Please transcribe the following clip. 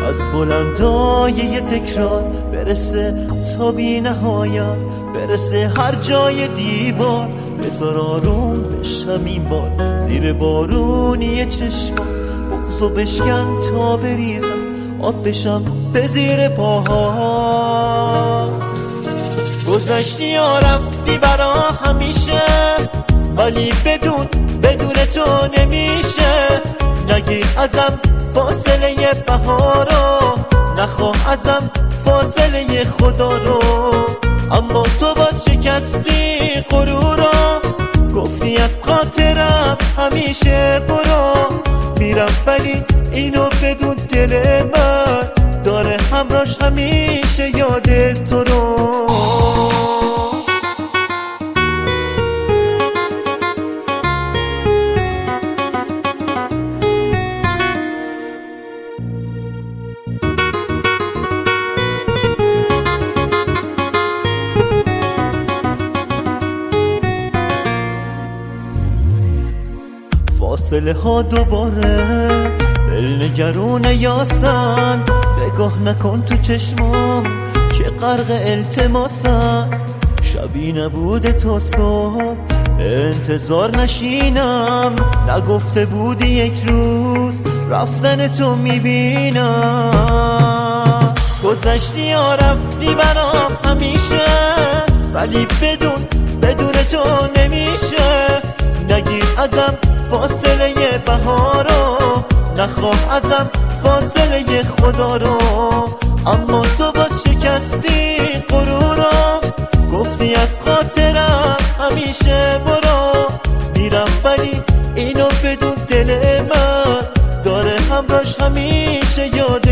از بلندای یه تکرار برسه تا بی نهایت، برسه هر جای دیوار. بذار آروم بشم این بار زیر بارونی چشمان، بغضو بشکن تا بریزم آب بشم به زیر پاها. گذشتی یا رفتی برا همیشه، ولی بدون تو نمیشه. نگیر ازم فاصله بهارو، نخواه ازم فاصله خدا رو. اما تو باز شکستی غرورو، گفتی از خاطرم همیشه برو. میرم ولی اینو بدون دل من داره همراش همیشه یاد تو رو. فاصله ها دوباره دلنگرون یاسن، نگاه نکن تو چشمام که غرق التماسن. شبی نبوده تا صبح انتظار نشینم، نگفته بودی یک روز رفتن تو میبینم. گذشتی یا رفتی برام همیشه، ولی بدون تو نمیشه. نگیر ازم فاصله بهارو، نخواه ازم فاصله خدا رو. اما تو باز شکستی غرورو، گفتی از خاطرم همیشه برو. میرم ولی اینو بدون دل من داره همراش همیشه یاد